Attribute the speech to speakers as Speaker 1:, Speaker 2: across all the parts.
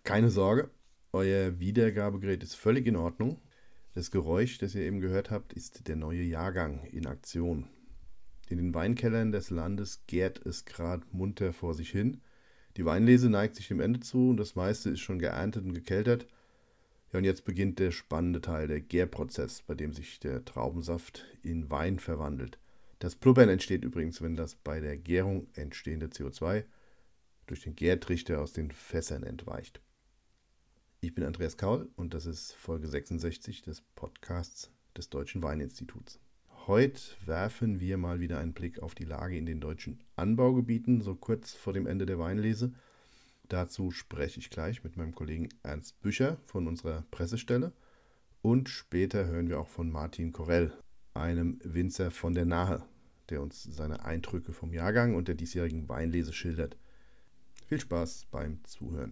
Speaker 1: Keine Sorge, euer Wiedergabegerät ist völlig in Ordnung. Das Geräusch, das ihr eben gehört habt, ist der neue Jahrgang in Aktion. In den Weinkellern des Landes gärt es gerade munter vor sich hin. Die Weinlese neigt sich dem Ende zu und das meiste ist schon geerntet und gekeltert. Ja, und jetzt beginnt der spannende Teil, der Gärprozess, bei dem sich der Traubensaft in Wein verwandelt. Das Blubbern entsteht übrigens, wenn das bei der Gärung entstehende CO2 durch den Gärtrichter aus den Fässern entweicht. Ich bin Andreas Kaul und das ist Folge 66 des Podcasts des Deutschen Weininstituts. Heute werfen wir mal wieder einen Blick auf die Lage in den deutschen Anbaugebieten, so kurz vor dem Ende der Weinlese. Dazu spreche ich gleich mit meinem Kollegen Ernst Bücher von unserer Pressestelle und später hören wir auch von Martin Korell, einem Winzer von der Nahe, der uns seine Eindrücke vom Jahrgang und der diesjährigen Weinlese schildert. Viel Spaß beim Zuhören.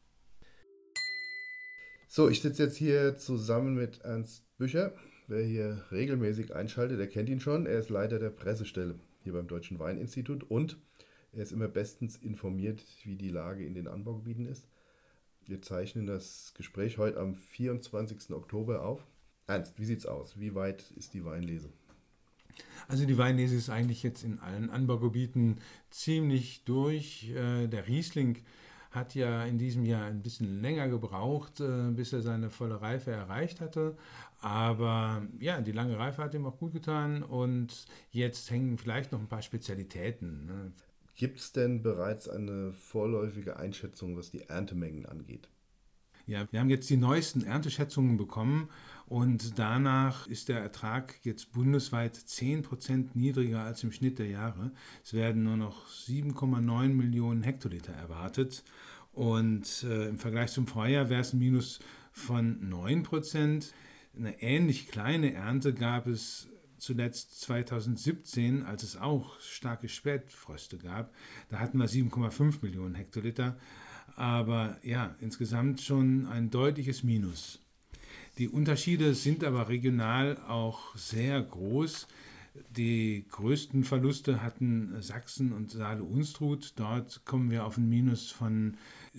Speaker 1: So, ich sitze jetzt hier zusammen mit Ernst Bücher. Wer hier regelmäßig einschaltet, der kennt ihn schon. Er ist Leiter der Pressestelle hier beim Deutschen Weininstitut und er ist immer bestens informiert, wie die Lage in den Anbaugebieten ist. Wir zeichnen das Gespräch heute am 24. Oktober auf. Ernst, wie sieht's aus? Wie weit ist die Weinlese?
Speaker 2: Also die Weinlese ist eigentlich jetzt in allen Anbaugebieten ziemlich durch. Der Riesling hat ja in diesem Jahr ein bisschen länger gebraucht, bis er seine volle Reife erreicht hatte. Aber ja, die lange Reife hat ihm auch gut getan und jetzt hängen vielleicht noch ein paar Spezialitäten, ne?
Speaker 1: Gibt es denn bereits eine vorläufige Einschätzung, was die Erntemengen angeht?
Speaker 2: Ja, wir haben jetzt die neuesten Ernteschätzungen bekommen und danach ist der Ertrag jetzt bundesweit 10% niedriger als im Schnitt der Jahre. Es werden nur noch 7,9 Millionen Hektoliter erwartet und im Vergleich zum Vorjahr wäre es ein Minus von 9%. Eine ähnlich kleine Ernte gab es zuletzt 2017, als es auch starke Spätfröste gab. Da hatten wir 7,5 Millionen Hektoliter. Aber ja, insgesamt schon ein deutliches Minus. Die Unterschiede sind aber regional auch sehr groß. Die größten Verluste hatten Sachsen und Saale-Unstrut. Dort kommen wir auf ein Minus von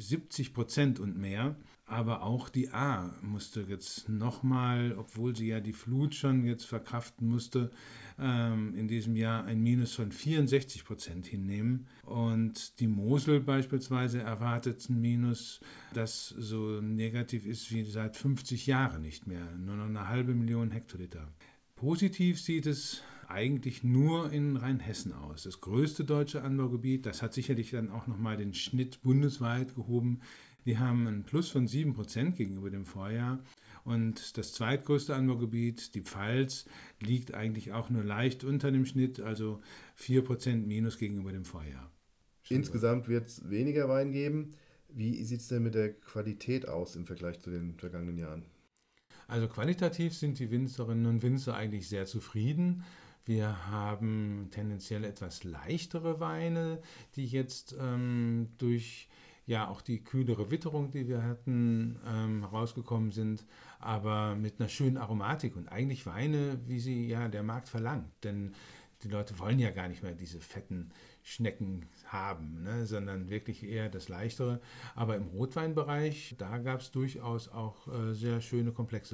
Speaker 2: 70% und mehr. Aber auch die A musste jetzt nochmal, obwohl sie ja die Flut schon jetzt verkraften musste, in diesem Jahr ein Minus von 64% hinnehmen. Und die Mosel beispielsweise erwartet ein Minus, das so negativ ist wie seit 50 Jahren nicht mehr. Nur noch 500.000 Hektoliter. Positiv sieht es eigentlich nur in Rheinhessen aus. Das größte deutsche Anbaugebiet, das hat sicherlich dann auch nochmal den Schnitt bundesweit gehoben. Die haben einen Plus von 7% gegenüber dem Vorjahr. Und das zweitgrößte Anbaugebiet, die Pfalz, liegt eigentlich auch nur leicht unter dem Schnitt, also 4% Minus gegenüber dem Vorjahr.
Speaker 1: Insgesamt wird es weniger Wein geben. Wie sieht es denn mit der Qualität aus im Vergleich zu den vergangenen Jahren?
Speaker 2: Also qualitativ sind die Winzerinnen und Winzer eigentlich sehr zufrieden. Wir haben tendenziell etwas leichtere Weine, die jetzt durch ja auch die kühlere Witterung, die wir hatten, herausgekommen sind, aber mit einer schönen Aromatik und eigentlich Weine, wie sie ja der Markt verlangt. Denn die Leute wollen ja gar nicht mehr diese fetten Schnecken haben, ne, sondern wirklich eher das Leichtere. Aber im Rotweinbereich, da gab es durchaus auch sehr schöne, komplexe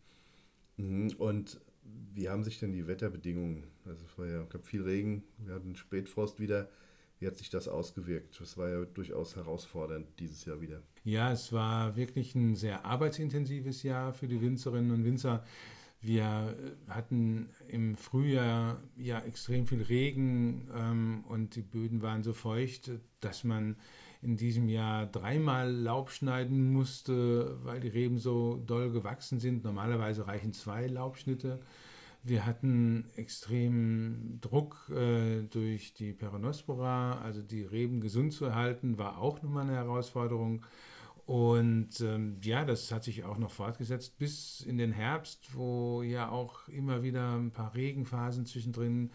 Speaker 2: Weine.
Speaker 1: Und wie haben sich denn die Wetterbedingungen, also es war ja, gab viel Regen, wir hatten Spätfrost wieder, wie hat sich das ausgewirkt? Das war ja durchaus herausfordernd dieses Jahr wieder.
Speaker 2: Ja, es war wirklich ein sehr arbeitsintensives Jahr für die Winzerinnen und Winzer. Wir hatten im Frühjahr ja extrem viel Regen und die Böden waren so feucht, dass man in diesem Jahr 3-mal Laub schneiden musste, weil die Reben so doll gewachsen sind. Normalerweise reichen 2 Laubschnitte. Wir hatten extremen Druck durch die Peronospora, also die Reben gesund zu erhalten, war auch nochmal eine Herausforderung. Und ja, das hat sich auch noch fortgesetzt bis in den Herbst, wo ja auch immer wieder ein paar Regenphasen zwischendrin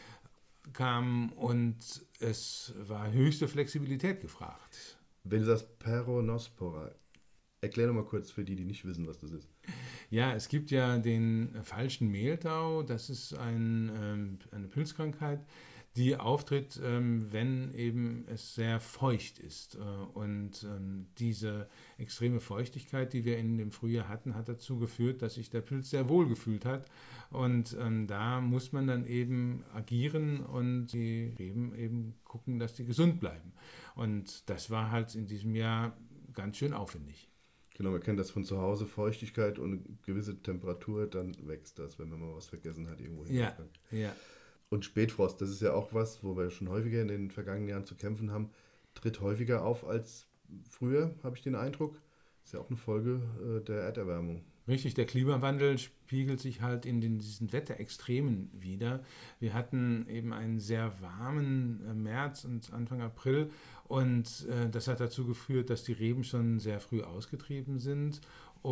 Speaker 2: kamen und es war höchste Flexibilität gefragt.
Speaker 1: Wenn du sagst Peronospora, erklär noch mal kurz für die, die nicht wissen, was das ist.
Speaker 2: Ja, es gibt ja den falschen Mehltau, das ist eine Pilzkrankheit, die auftritt, wenn eben es sehr feucht ist. Und diese extreme Feuchtigkeit, die wir in dem Frühjahr hatten, hat dazu geführt, dass sich der Pilz sehr wohl gefühlt hat. Und da muss man dann eben agieren und die Reben eben gucken, dass die gesund bleiben. Und das war halt in diesem Jahr ganz schön aufwendig.
Speaker 1: Genau, man kennt das von zu Hause, Feuchtigkeit und eine gewisse Temperatur, dann wächst das, wenn man mal was vergessen hat irgendwo hin.
Speaker 2: Ja, ja.
Speaker 1: Und Spätfrost, das ist ja auch was, wo wir schon häufiger in den vergangenen Jahren zu kämpfen haben, tritt häufiger auf als früher, habe ich den Eindruck. Ist ja auch eine Folge der Erderwärmung.
Speaker 2: Richtig, der Klimawandel spiegelt sich halt in diesen Wetterextremen wider. Wir hatten eben einen sehr warmen März und Anfang April und das hat dazu geführt, dass die Reben schon sehr früh ausgetrieben sind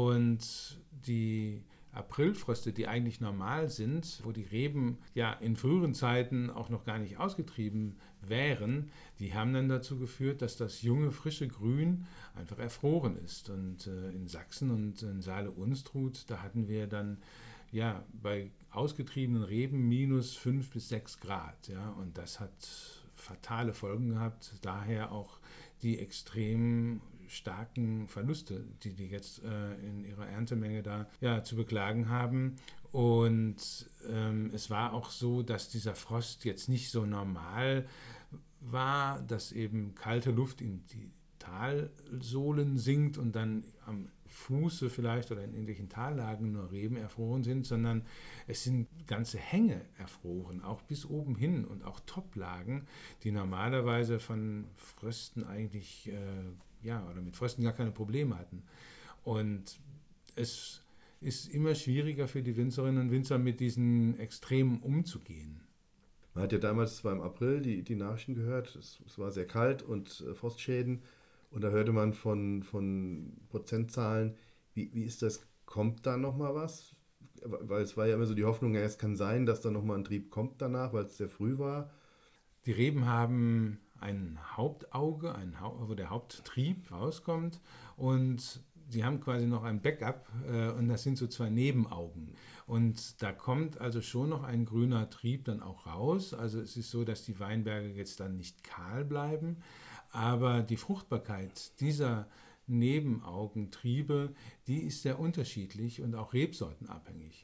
Speaker 2: und die Aprilfröste, die eigentlich normal sind, wo die Reben ja in früheren Zeiten auch noch gar nicht ausgetrieben wären, die haben dann dazu geführt, dass das junge, frische Grün einfach erfroren ist. Und in Sachsen und in Saale-Unstrut, da hatten wir dann ja bei ausgetriebenen Reben minus 5 bis 6 Grad. Ja, und das hat fatale Folgen gehabt, daher auch die extrem starken Verluste, die jetzt in ihrer Erntemenge da zu beklagen haben. Und es war auch so, dass dieser Frost jetzt nicht so normal war, dass eben kalte Luft in die Talsohlen sinkt und dann am Fuße vielleicht oder in irgendwelchen Tallagen nur Reben erfroren sind, sondern es sind ganze Hänge erfroren, auch bis oben hin und auch Toplagen, die normalerweise von Frösten eigentlich oder mit Frösten gar keine Probleme hatten. Und es ist immer schwieriger für die Winzerinnen und Winzer, mit diesen Extremen umzugehen.
Speaker 1: Man hat ja damals, es war im April, die Nachrichten gehört, es war sehr kalt und Frostschäden und da hörte man von Prozentzahlen. Wie ist das? Kommt da nochmal was? Weil es war ja immer so die Hoffnung, ja, es kann sein, dass da nochmal ein Trieb kommt danach, weil es sehr früh war.
Speaker 2: Die Reben haben ein Hauptauge, wo der Haupttrieb rauskommt und sie haben quasi noch ein Backup und das sind so zwei Nebenaugen. Und da kommt also schon noch ein grüner Trieb dann auch raus. Also es ist so, dass die Weinberge jetzt dann nicht kahl bleiben, aber die Fruchtbarkeit dieser Nebenaugentriebe, die ist sehr unterschiedlich und auch rebsortenabhängig.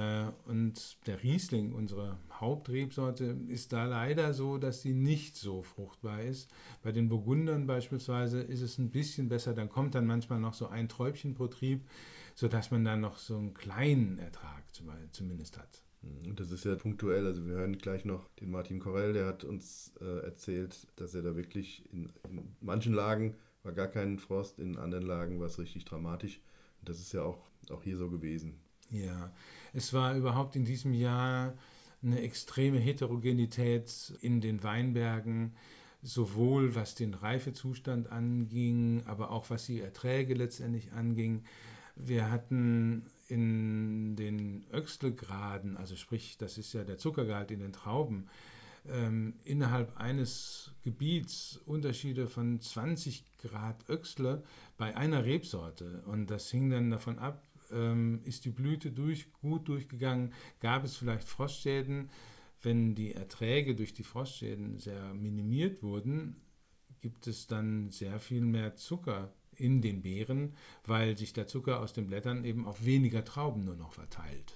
Speaker 2: Und der Riesling, unsere Hauptrebsorte, ist da leider so, dass sie nicht so fruchtbar ist. Bei den Burgundern beispielsweise ist es ein bisschen besser, dann kommt dann manchmal noch so ein Träubchen pro Trieb, sodass man dann noch so einen kleinen Ertrag zumindest hat.
Speaker 1: Und das ist ja punktuell, also wir hören gleich noch den Martin Korell, der hat uns erzählt, dass er da wirklich in manchen Lagen war gar kein Frost, in anderen Lagen war es richtig dramatisch. Und das ist ja auch hier so gewesen.
Speaker 2: Ja, es war überhaupt in diesem Jahr eine extreme Heterogenität in den Weinbergen, sowohl was den Reifezustand anging, aber auch was die Erträge letztendlich anging. Wir hatten in den Öchslegraden, also sprich, das ist ja der Zuckergehalt in den Trauben, innerhalb eines Gebiets Unterschiede von 20 Grad Öchsle bei einer Rebsorte. Und das hing dann davon ab, ist die Blüte gut durchgegangen, gab es vielleicht Frostschäden. Wenn die Erträge durch die Frostschäden sehr minimiert wurden, gibt es dann sehr viel mehr Zucker in den Beeren, weil sich der Zucker aus den Blättern eben auf weniger Trauben nur noch verteilt.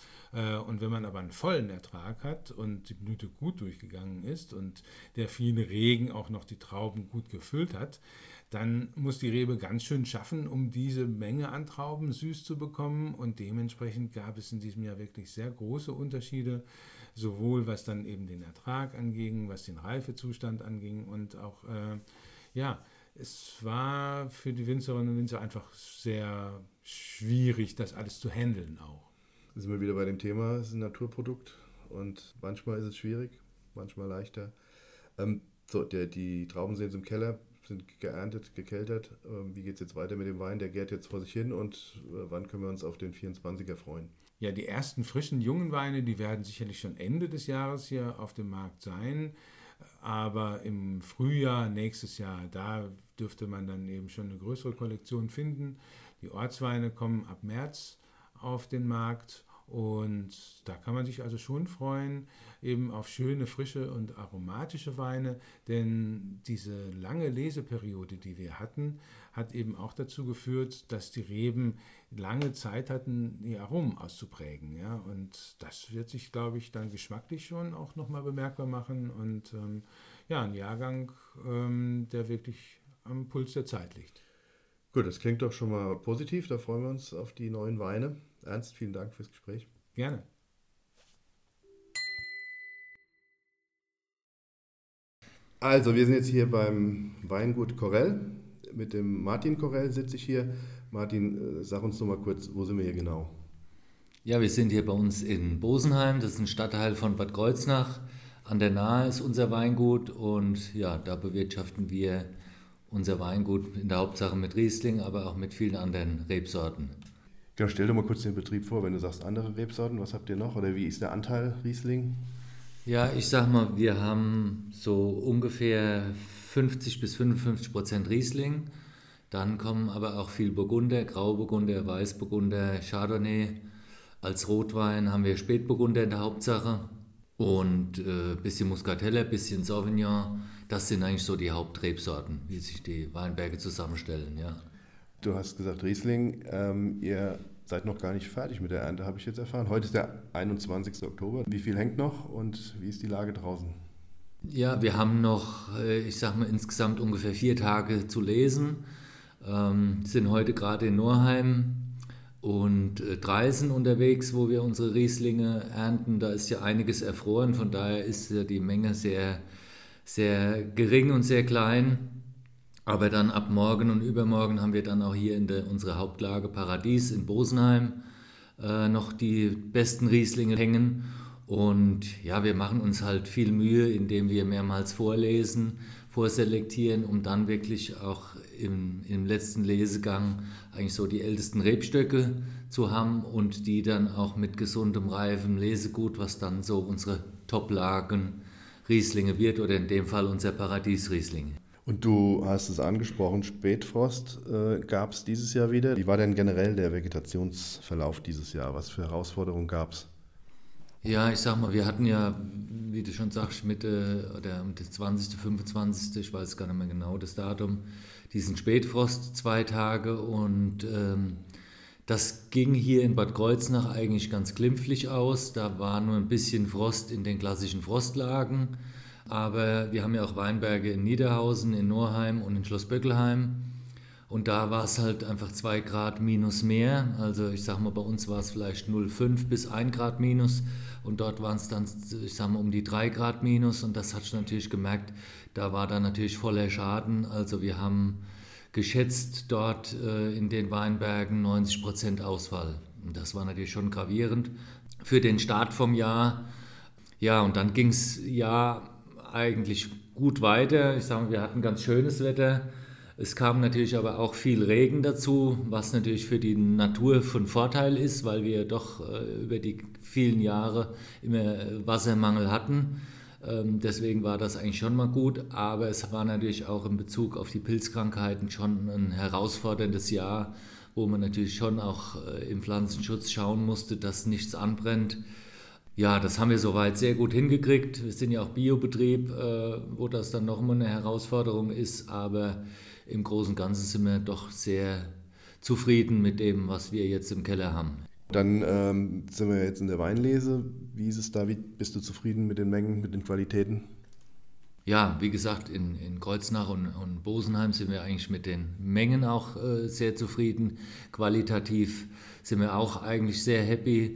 Speaker 2: Und wenn man aber einen vollen Ertrag hat und die Blüte gut durchgegangen ist und der viele Regen auch noch die Trauben gut gefüllt hat, dann muss die Rebe ganz schön schaffen, um diese Menge an Trauben süß zu bekommen. Und dementsprechend gab es in diesem Jahr wirklich sehr große Unterschiede, sowohl was dann eben den Ertrag anging, was den Reifezustand anging und auch, es war für die Winzerinnen und Winzer einfach sehr schwierig, das alles zu handeln auch.
Speaker 1: Da sind wir wieder bei dem Thema, es ist ein Naturprodukt und manchmal ist es schwierig, manchmal leichter. Die Trauben sind jetzt im Keller, sind geerntet, gekeltert. Wie geht es jetzt weiter mit dem Wein? Der gärt jetzt vor sich hin und wann können wir uns auf den 24er freuen?
Speaker 2: Ja, die ersten frischen jungen Weine, die werden sicherlich schon Ende des Jahres hier auf dem Markt sein. Aber im Frühjahr, nächstes Jahr, da dürfte man dann eben schon eine größere Kollektion finden. Die Ortsweine kommen ab März auf den Markt Und da kann man sich also schon freuen, eben auf schöne, frische und aromatische Weine, denn diese lange Leseperiode, die wir hatten, hat eben auch dazu geführt, dass die Reben lange Zeit hatten, die Aromen auszuprägen. Ja? Und das wird sich, glaube ich, dann geschmacklich schon auch nochmal bemerkbar machen und ja, ein Jahrgang, der wirklich am Puls der Zeit liegt.
Speaker 1: Gut, das klingt doch schon mal positiv. Da freuen wir uns auf die neuen Weine. Ernst, vielen Dank fürs Gespräch.
Speaker 2: Gerne.
Speaker 1: Also, wir sind jetzt hier beim Weingut Corell. Mit dem Martin Corell sitze ich hier. Martin, sag uns noch mal kurz, wo sind wir hier genau?
Speaker 3: Ja, wir sind hier bei uns in Bosenheim, das ist ein Stadtteil von Bad Kreuznach. An der Nahe ist unser Weingut und ja, da bewirtschaften wir unser Weingut in der Hauptsache mit Riesling, aber auch mit vielen anderen Rebsorten.
Speaker 1: Genau, stell dir mal kurz den Betrieb vor, wenn du sagst andere Rebsorten, was habt ihr noch oder wie ist der Anteil Riesling?
Speaker 3: Ja, ich sag mal, wir haben so ungefähr 50-55% Riesling. Dann kommen aber auch viel Burgunder, Grauburgunder, Weißburgunder, Chardonnay. Als Rotwein haben wir Spätburgunder in der Hauptsache und bisschen Muscateller, bisschen Sauvignon. Das sind eigentlich so die Hauptrebsorten, wie sich die Weinberge zusammenstellen. Ja.
Speaker 1: Du hast gesagt Riesling, ihr seid noch gar nicht fertig mit der Ernte, habe ich jetzt erfahren. Heute ist der 21. Oktober. Wie viel hängt noch und wie ist die Lage draußen?
Speaker 3: Ja, wir haben noch, ich sag mal, insgesamt ungefähr 4 Tage zu lesen. Sind heute gerade in Norheim und Dreisen unterwegs, wo wir unsere Rieslinge ernten. Da ist ja einiges erfroren, von daher ist ja die Menge sehr, sehr gering und sehr klein. Aber dann ab morgen und übermorgen haben wir dann auch hier in unserer Hauptlage Paradies in Bosenheim noch die besten Rieslinge hängen. Und ja, wir machen uns halt viel Mühe, indem wir mehrmals vorlesen, vorselektieren, um dann wirklich auch im letzten Lesegang eigentlich so die ältesten Rebstöcke zu haben und die dann auch mit gesundem, reifem Lesegut, was dann so unsere Top-Lagen Rieslinge wird oder in dem Fall unser Paradies-Riesling.
Speaker 1: Und du hast es angesprochen, Spätfrost gab es dieses Jahr wieder. Wie war denn generell der Vegetationsverlauf dieses Jahr? Was für Herausforderungen gab es?
Speaker 3: Ja, ich sag mal, wir hatten ja, wie du schon sagst, Mitte oder um das 20., 25., ich weiß gar nicht mehr genau das Datum, diesen Spätfrost 2 Tage und das ging hier in Bad Kreuznach eigentlich ganz glimpflich aus. Da war nur ein bisschen Frost in den klassischen Frostlagen. Aber wir haben ja auch Weinberge in Niederhausen, in Norheim und in Schloss Böckelheim. Und da war es halt einfach 2 Grad minus mehr. Also ich sag mal, bei uns war es vielleicht 0,5 bis 1 Grad minus. Und dort waren es dann, ich sag mal, um die 3 Grad minus. Und das hat ich natürlich gemerkt, da war dann natürlich voller Schaden. Also wir haben geschätzt dort in den Weinbergen 90% Ausfall. Und das war natürlich schon gravierend für den Start vom Jahr. Ja, und dann ging es ja eigentlich gut weiter. Ich sage mal, wir hatten ganz schönes Wetter. Es kam natürlich aber auch viel Regen dazu, was natürlich für die Natur von Vorteil ist, weil wir doch über die vielen Jahre immer Wassermangel hatten. Deswegen war das eigentlich schon mal gut, aber es war natürlich auch in Bezug auf die Pilzkrankheiten schon ein herausforderndes Jahr, wo man natürlich schon auch im Pflanzenschutz schauen musste, dass nichts anbrennt. Ja, das haben wir soweit sehr gut hingekriegt. Wir sind ja auch Biobetrieb, wo das dann nochmal eine Herausforderung ist, aber im Großen und Ganzen sind wir doch sehr zufrieden mit dem, was wir jetzt im Keller haben.
Speaker 1: Dann sind wir jetzt in der Weinlese. Wie ist es da? Wie bist du zufrieden mit den Mengen, mit den Qualitäten?
Speaker 3: Ja, wie gesagt, in Kreuznach und Bosenheim sind wir eigentlich mit den Mengen auch sehr zufrieden. Qualitativ sind wir auch eigentlich sehr happy.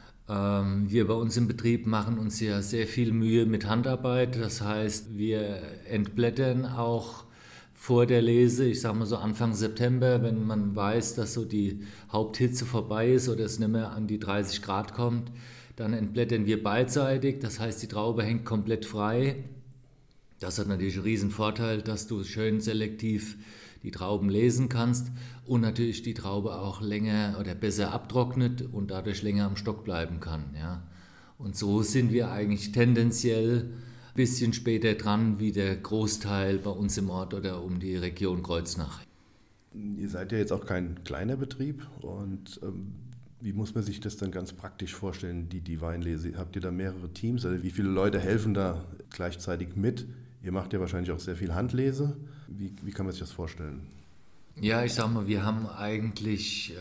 Speaker 3: Wir bei uns im Betrieb machen uns ja sehr viel Mühe mit Handarbeit. Das heißt, wir entblättern auch vor der Lese, ich sage mal so Anfang September, wenn man weiß, dass so die Haupthitze vorbei ist oder es nicht mehr an die 30 Grad kommt, dann entblättern wir beidseitig. Das heißt, die Traube hängt komplett frei. Das hat natürlich einen riesen Vorteil, dass du schön selektiv die Trauben lesen kannst und natürlich die Traube auch länger oder besser abtrocknet und dadurch länger am Stock bleiben kann. Ja. Und so sind wir eigentlich tendenziell ein bisschen später dran wie der Großteil bei uns im Ort oder um die Region Kreuznach.
Speaker 1: Ihr seid ja jetzt auch kein kleiner Betrieb und Wie muss man sich das dann ganz praktisch vorstellen, die Weinlese? Habt ihr da mehrere Teams? Also wie viele Leute helfen da gleichzeitig mit? Ihr macht ja wahrscheinlich auch sehr viel Handlese. Wie kann man sich das vorstellen?
Speaker 3: Ja, ich sag mal, wir haben eigentlich,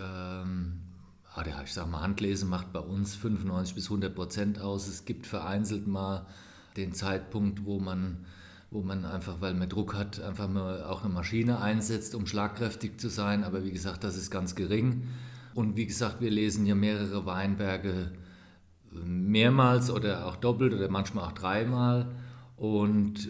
Speaker 3: ich sag mal, Handlese macht bei uns 95-100% aus. Es gibt vereinzelt mal den Zeitpunkt, wo man einfach, weil man Druck hat, einfach mal auch eine Maschine einsetzt, um schlagkräftig zu sein. Aber wie gesagt, das ist ganz gering. Und wie gesagt, wir lesen ja mehrere Weinberge mehrmals oder auch doppelt oder manchmal auch dreimal. Und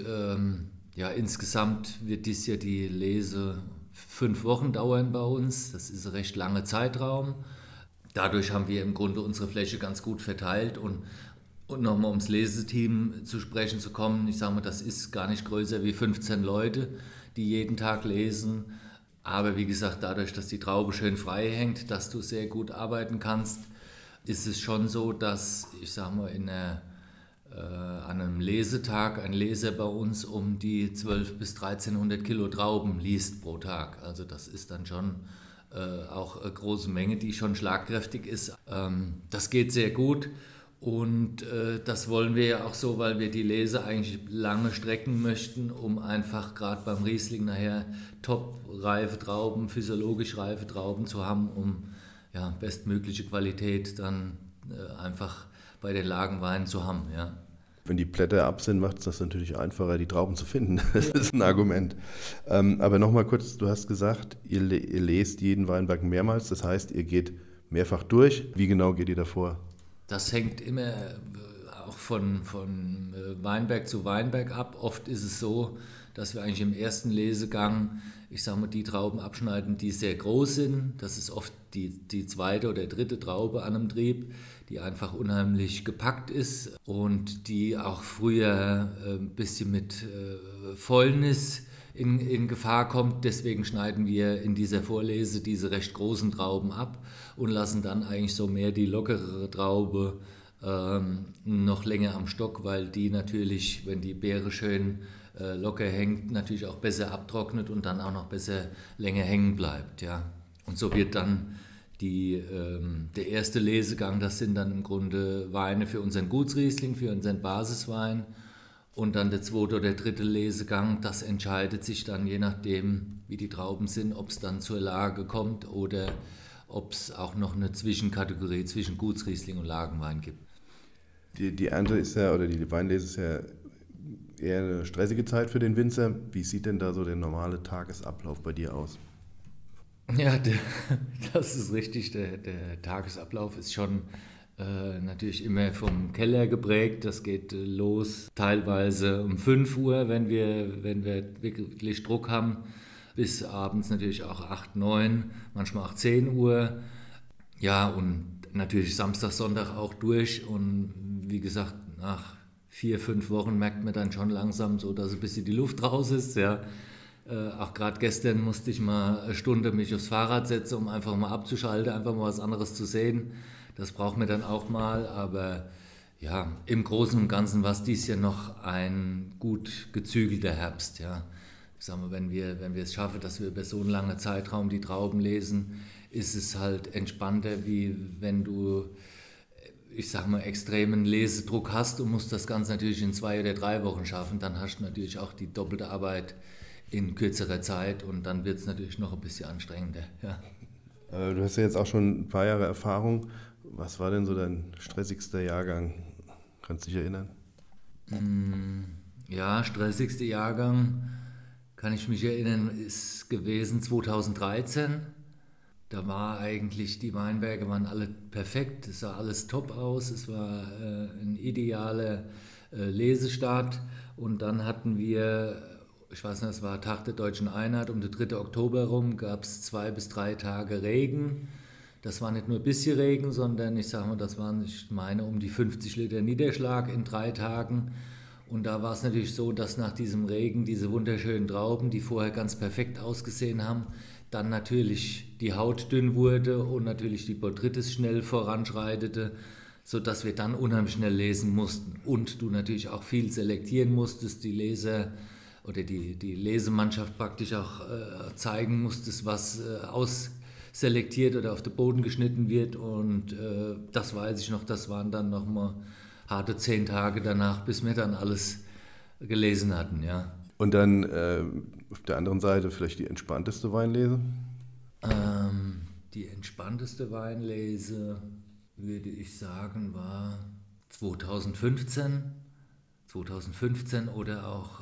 Speaker 3: insgesamt wird dies Jahr die Lese 5 Wochen dauern bei uns. Das ist ein recht langer Zeitraum. Dadurch haben wir im Grunde unsere Fläche ganz gut verteilt. Und nochmal ums Leseteam zu sprechen zu kommen, ich sage mal, das ist gar nicht größer wie 15 Leute, die jeden Tag lesen. Aber wie gesagt, dadurch, dass die Traube schön frei hängt, dass du sehr gut arbeiten kannst, ist es schon so, dass, ich sage mal, an einem Lesetag ein Leser bei uns um die 1200 bis 1300 Kilo Trauben liest pro Tag. Also das ist dann schon auch eine große Menge, die schon schlagkräftig ist. Das geht sehr gut. Und das wollen wir ja auch so, weil wir die Lese eigentlich lange strecken möchten, um einfach gerade beim Riesling nachher top-reife Trauben, physiologisch reife Trauben zu haben, um bestmögliche Qualität dann einfach bei den Lagenweinen zu haben. Ja.
Speaker 1: Wenn die Blätter ab sind, macht es das natürlich einfacher, die Trauben zu finden. Das ist ein Argument. Aber nochmal kurz, du hast gesagt, ihr lest jeden Weinberg mehrmals, das heißt, ihr geht mehrfach durch. Wie genau geht ihr davor?
Speaker 3: Das hängt immer auch von Weinberg zu Weinberg ab. Oft ist es so, dass wir eigentlich im ersten Lesegang, ich sage mal, die Trauben abschneiden, die sehr groß sind. Das ist oft die zweite oder dritte Traube an einem Trieb, die einfach unheimlich gepackt ist und die auch früher ein bisschen mit Fäulnis in Gefahr kommt. Deswegen schneiden wir in dieser Vorlese diese recht großen Trauben ab und lassen dann eigentlich so mehr die lockerere Traube noch länger am Stock, weil die natürlich, wenn die Beere schön locker hängt, natürlich auch besser abtrocknet und dann auch noch besser länger hängen bleibt. Ja. Und so wird dann der erste Lesegang, das sind dann im Grunde Weine für unseren Gutsriesling, für unseren Basiswein. Und dann der zweite oder dritte Lesegang, das entscheidet sich dann je nachdem, wie die Trauben sind, ob es dann zur Lage kommt oder ob es auch noch eine Zwischenkategorie zwischen Gutsriesling und Lagenwein gibt.
Speaker 1: Die Ernte ist ja, oder die Weinlese ist ja eher eine stressige Zeit für den Winzer. Wie sieht denn da so der normale Tagesablauf bei dir aus?
Speaker 3: Ja, das ist richtig. Der Tagesablauf ist schon natürlich immer vom Keller geprägt. Das geht los teilweise um 5 Uhr, wenn wir wirklich Druck haben, bis abends natürlich auch 8, 9, manchmal auch 10 Uhr. Ja, und natürlich Samstag, Sonntag auch durch. Und wie gesagt, nach 4, 5 Wochen merkt man dann schon langsam so, dass ein bisschen die Luft raus ist. Ja. Auch gerade gestern musste ich mal eine Stunde mich aufs Fahrrad setzen, um einfach mal abzuschalten, einfach mal was anderes zu sehen. Das braucht man dann auch mal, aber ja, im Großen und Ganzen war es dies Jahr noch ein gut gezügelter Herbst. Ja. Ich sag mal, wenn wir es schaffen, dass wir über so einen langen Zeitraum die Trauben lesen, ist es halt entspannter, wie wenn du, ich sag mal, extremen Lesedruck hast und musst das Ganze natürlich in 2 oder 3 Wochen schaffen. Dann hast du natürlich auch die doppelte Arbeit in kürzerer Zeit und dann wird es natürlich noch ein bisschen anstrengender. Ja.
Speaker 1: Du hast ja jetzt auch schon ein paar Jahre Erfahrung. Was war denn so dein stressigster Jahrgang? Kannst du dich erinnern?
Speaker 3: Ja, stressigster Jahrgang, kann ich mich erinnern, ist gewesen 2013. Da war eigentlich, die Weinberge waren alle perfekt, es sah alles top aus, es war ein idealer Lesestart und dann hatten wir, ich weiß nicht, es war Tag der Deutschen Einheit, um den 3. Oktober rum gab es 2 bis 3 Tage Regen. Das war nicht nur ein bisschen Regen, sondern ich sage mal, das waren, ich meine, um die 50 Liter Niederschlag in 3 Tagen. Und da war es natürlich so, dass nach diesem Regen diese wunderschönen Trauben, die vorher ganz perfekt ausgesehen haben, dann natürlich die Haut dünn wurde und natürlich die Botrytis schnell voranschreitete, sodass wir dann unheimlich schnell lesen mussten. Und du natürlich auch viel selektieren musstest, die Leser oder die Lesemannschaft praktisch auch zeigen musstest, was selektiert oder auf den Boden geschnitten wird. Und das weiß ich noch, das waren dann nochmal harte 10 Tage danach, bis wir dann alles gelesen hatten, ja.
Speaker 1: Und dann auf der anderen Seite vielleicht die entspannteste Weinlese?
Speaker 3: Die entspannteste Weinlese, würde ich sagen, war 2015 oder auch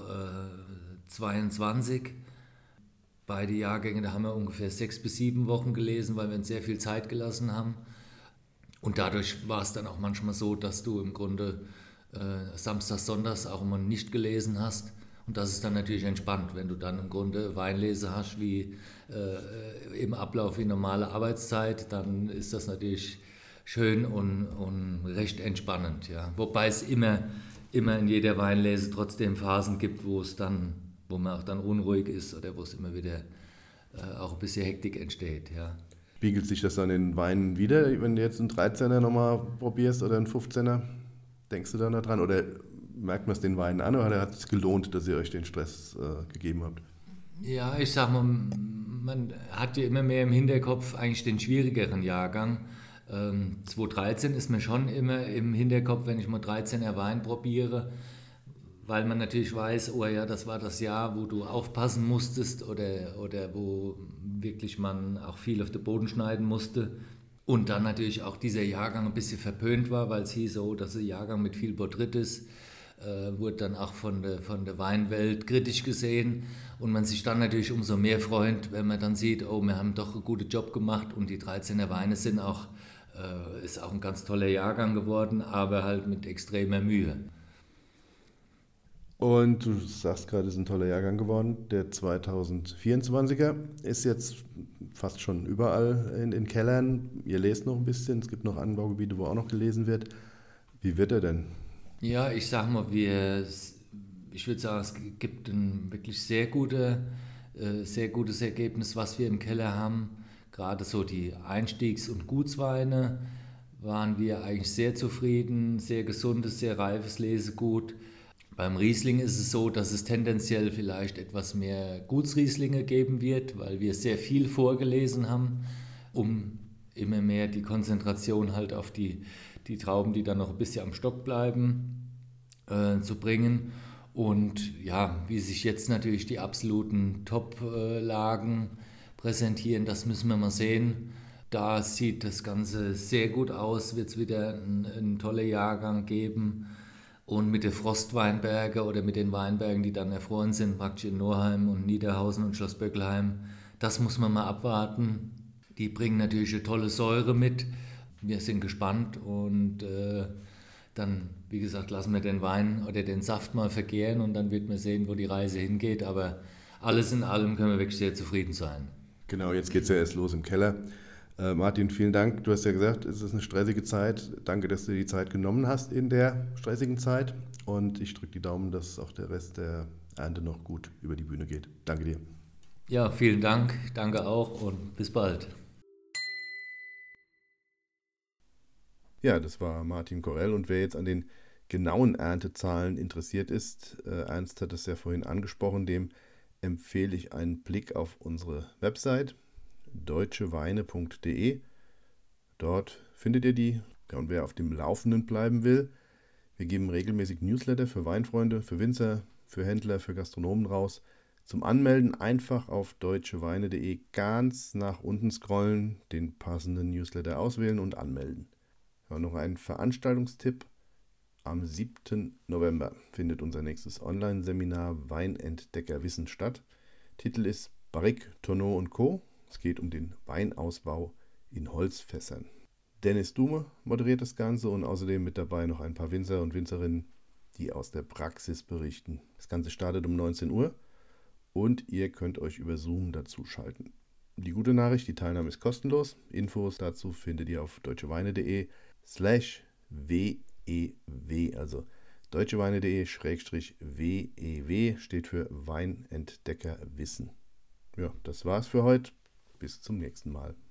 Speaker 3: 22. Beide Jahrgänge, da haben wir ungefähr 6 bis 7 Wochen gelesen, weil wir uns sehr viel Zeit gelassen haben. Und dadurch war es dann auch manchmal so, dass du im Grunde samstags, sonntags auch immer nicht gelesen hast. Und das ist dann natürlich entspannt, wenn du dann im Grunde Weinlese hast, wie im Ablauf wie normale Arbeitszeit, dann ist das natürlich schön und recht entspannend. Ja. Wobei es immer in jeder Weinlese trotzdem Phasen gibt, wo man auch dann unruhig ist oder wo es immer wieder auch ein bisschen Hektik entsteht. Ja.
Speaker 1: Spiegelt sich das dann in Weinen wieder, wenn du jetzt einen 13er nochmal probierst oder einen 15er? Denkst du da noch dran? Oder merkt man es den Weinen an oder hat es gelohnt, dass ihr euch den Stress gegeben habt?
Speaker 3: Ja, ich sag mal, man hat ja immer mehr im Hinterkopf eigentlich den schwierigeren Jahrgang. 2013 ist mir schon immer im Hinterkopf, wenn ich mal 13er Wein probiere, weil man natürlich weiß, oh ja, das war das Jahr, wo du aufpassen musstest oder wo wirklich man auch viel auf den Boden schneiden musste. Und dann natürlich auch dieser Jahrgang ein bisschen verpönt war, weil es hieß, oh, das ist ein Jahrgang mit viel Botrytis, wurde dann auch von der Weinwelt kritisch gesehen. Und man sich dann natürlich umso mehr freut, wenn man dann sieht, oh, wir haben doch einen guten Job gemacht und die 13er Weine ist auch ein ganz toller Jahrgang geworden, aber halt mit extremer Mühe.
Speaker 1: Und du sagst gerade, es ist ein toller Jahrgang geworden. Der 2024er ist jetzt fast schon überall in Kellern. Ihr lest noch ein bisschen, es gibt noch Anbaugebiete, wo auch noch gelesen wird. Wie wird er denn?
Speaker 3: Ja, ich sag mal, ich würde sagen, es gibt ein wirklich sehr gutes Ergebnis, was wir im Keller haben. Gerade so die Einstiegs- und Gutsweine waren wir eigentlich sehr zufrieden, sehr gesundes, sehr reifes Lesegut. Beim Riesling ist es so, dass es tendenziell vielleicht etwas mehr Gutsrieslinge geben wird, weil wir sehr viel vorgelesen haben, um immer mehr die Konzentration halt auf die Trauben, die dann noch ein bisschen am Stock bleiben, zu bringen. Und ja, wie sich jetzt natürlich die absoluten Top-Lagen präsentieren, das müssen wir mal sehen. Da sieht das Ganze sehr gut aus, wird es wieder einen tollen Jahrgang geben. Und mit den Frostweinbergen oder mit den Weinbergen, die dann erfroren sind, praktisch in Norheim und Niederhausen und Schloss Böckelheim, das muss man mal abwarten. Die bringen natürlich eine tolle Säure mit. Wir sind gespannt und dann, wie gesagt, lassen wir den Wein oder den Saft mal vergären und dann wird man sehen, wo die Reise hingeht. Aber alles in allem können wir wirklich sehr zufrieden sein.
Speaker 1: Genau, jetzt geht es ja erst los im Keller. Martin, vielen Dank. Du hast ja gesagt, es ist eine stressige Zeit. Danke, dass du die Zeit genommen hast in der stressigen Zeit. Und ich drücke die Daumen, dass auch der Rest der Ernte noch gut über die Bühne geht. Danke dir.
Speaker 3: Ja, vielen Dank. Danke auch und bis bald.
Speaker 1: Ja, das war Martin Korell. Und wer jetzt an den genauen Erntezahlen interessiert ist, Ernst hat es ja vorhin angesprochen, dem empfehle ich einen Blick auf unsere Website deutscheweine.de. Dort findet ihr die. Ja, und wer auf dem Laufenden bleiben will, wir geben regelmäßig Newsletter für Weinfreunde, für Winzer, für Händler, für Gastronomen raus. Zum Anmelden einfach auf deutscheweine.de ganz nach unten scrollen, den passenden Newsletter auswählen und anmelden. Ja, noch ein Veranstaltungstipp. Am 7. November findet unser nächstes Online-Seminar Weinentdeckerwissen statt. Titel ist Barrique, Tonneau & Co. Es geht um den Weinausbau in Holzfässern. Dennis Dume moderiert das Ganze und außerdem mit dabei noch ein paar Winzer und Winzerinnen, die aus der Praxis berichten. Das Ganze startet um 19 Uhr und ihr könnt euch über Zoom dazu schalten. Die gute Nachricht, die Teilnahme ist kostenlos. Infos dazu findet ihr auf deutscheweine.de/WEW, also deutscheweine.de/WEW steht für Weinentdeckerwissen. Ja, das war's für heute. Bis zum nächsten Mal.